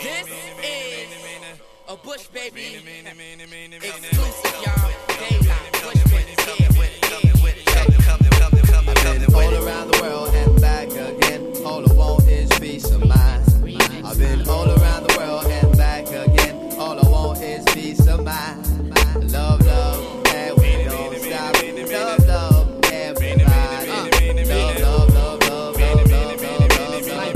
This is a Bush baby exclusive, y'all. Daylight, Bush baby, I've been all around the world and back again. All I want is peace of mind. I've been all around the world and back again. All I want is peace of mind. Love, love, and we don't stop. Love, love, everybody. Love, love, love, love, love, love, love, love, love,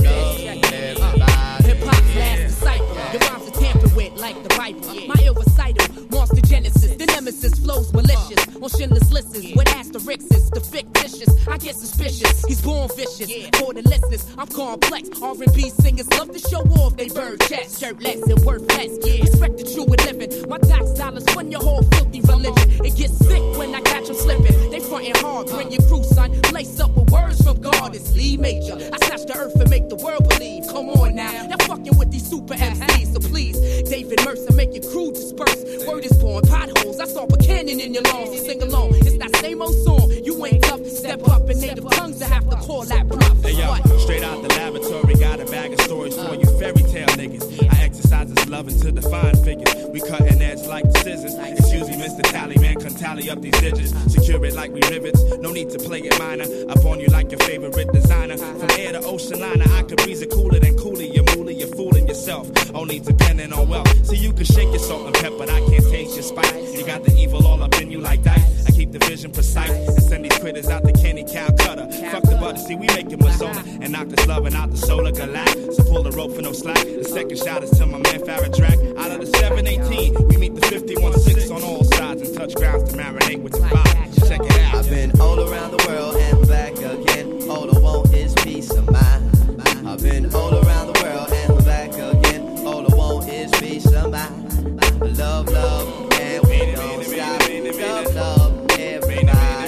everybody. Hip-hop's last disciple. Your rhymes are tampered with like the Bible. My ill recital, monster genesis. The nemesis flows malicious. On Schindler's Lists with asterisks, the fictitious. I get suspicious. He's born vicious. For the listeners, I'm complex. R&B singers love to show off they bird chest. Shirtless and worthless. Respect the true and living. My tax dollars fund your whole filthy religion. It gets sick when I catch them slipping. They frontin' hard. Bring your crew, son. Lace up with words from God. It's Lee Major. I snatch the earth and make the world believe. Come on now. You're fucking with these super MCs. So please, David Mercer, make your crew disperse. Word is born. Potholes. I saw a cannon in your lungs. So sing along. It's that same old song. You ain't tough. Step up and native tongues to have to call that bluff. Hey yo, straight out the laboratory, got a bag of stories for you fairy tale niggas. I exercise this loving to define figures. We cutting edge like the scissors. Excuse me, Mr. Tallyman, can tally up these digits. Secure it like we rivets. No need to play it minor. Up on you like your favorite designer. From air to ocean liner, I could breeze it cooler than coolie. You're mooly, you're fooling yourself. Only depending on wealth. See, you can shake your salt and pepper, but I can't taste your spice. You got the evil all up in you like dice. I keep the vision precise and send these critters out the Kenny Calcutta. Fuck the butter, see, we making Mazona and knock this loving out the solar galact. So pull the rope for no slack. The second shot is to my man Farrah Drac. Out of the 718, we meet the 51-6 on all sides and touch grounds to marinate with the vibe. Check it out. I've been all around the world and back again. All I want is peace of mind. I've been all around the world and back again. All I want is peace of mind. Love, love, and we don't stop. Love, love, everybody.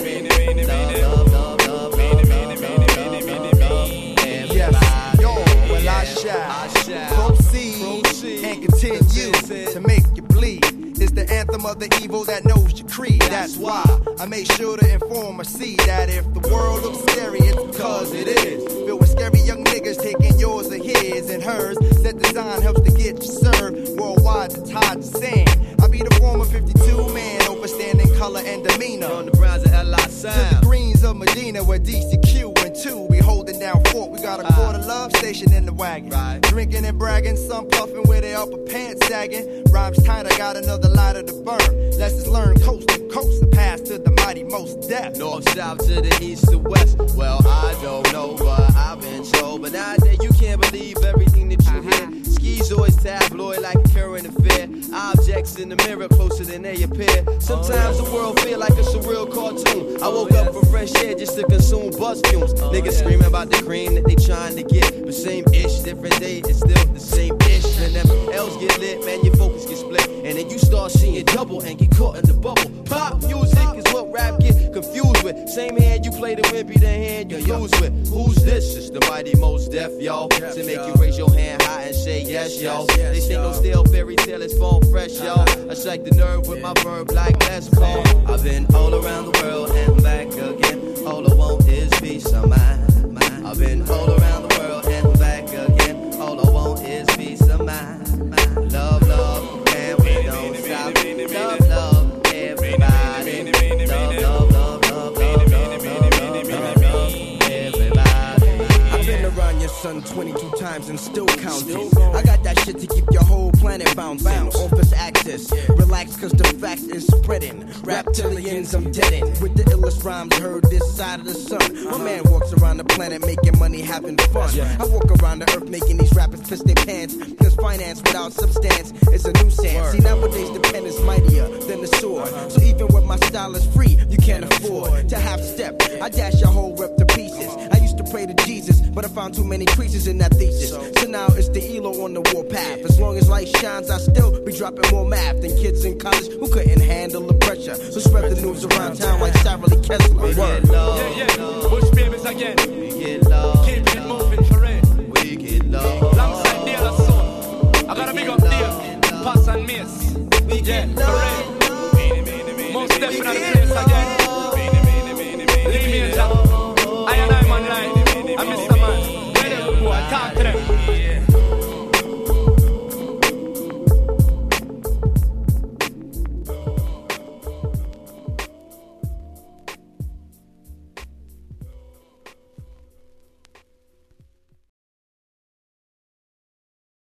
Love, love, love, love, love, love, love, love, love, everybody. Yo, well I shall proceed and continue to make you bleed. It's the anthem of the evil that knows your creed. That's why I made sure to inform or see that if the world looks scary, it's because it is. Filled with scary young niggas taking yours or his and hers. That design helps to get you served. Worldwide, the tide to sand. I be the former 52 man, overstanding color and demeanor. On the Browns of L.I. To Sound. the greens of Medina, where DCQ and 2 be holding down fort. We got a quarter love station in the wagon. Right. Drinking and bragging, some puffing with their upper pants sagging. Rhymes tight, I got another lighter to burn. Lessons learned coast to coast, the path to the mighty most depth. North, south to the east to west. Well, I don't know, but I've been told. But nowadays you can't believe everything that you hear. Skis always tabloid like a current affair. Objects in the mirror closer than they appear. Sometimes the world feel like it's a real cartoon. I woke up for fresh air just to consume buzz fumes. Niggas screaming about the cream that they trying to get. But same ish, different day, it's still the same ish. And them L's get lit, man, your focus get split. And then you start seeing double and get caught in the bubble. Pop music is what rap get confused with. Same hand you play the wimpy, the hand you lose with. Who's this? It's the mighty most deaf, yo. To make you raise your hand high and say yes, yo. They say no stale fairy tale is phone fresh, yo. I strike the nerve with my verb like Les Paul. I've been all around the world and back again. All I want is peace of mind. I've been all around the world and back again. All I want is peace of mind. Love, love, and we don't stop. Love, love, everybody. Love, love, love, love, love, love, love, love, love, everybody. I've been around your son 22 times and still counting. I got that shit to keep your whole planet bouncing. Off its axis, relax cause the fact is spreading. Reptilians I'm deadin'. With the illest rhymes heard this side of the sun. My man walks around the planet making money, having fun. I walk around the earth making these rappers piss their pants. Cause finance without substance is a nuisance. See, nowadays the pen is mightier than the sword. So even when my style is free, you can't afford to half step. I dash your whole rep to pieces. I used to pray to Jesus, but I found too many creases in that thesis. So now it's the ELO on the warpath. As long as light shines, I still be dropping more math than kids in college who couldn't handle the pressure. So spread the news around town like Sarah Lee Kessler. We get love, Yeah, Bush babies again. we get love. Keep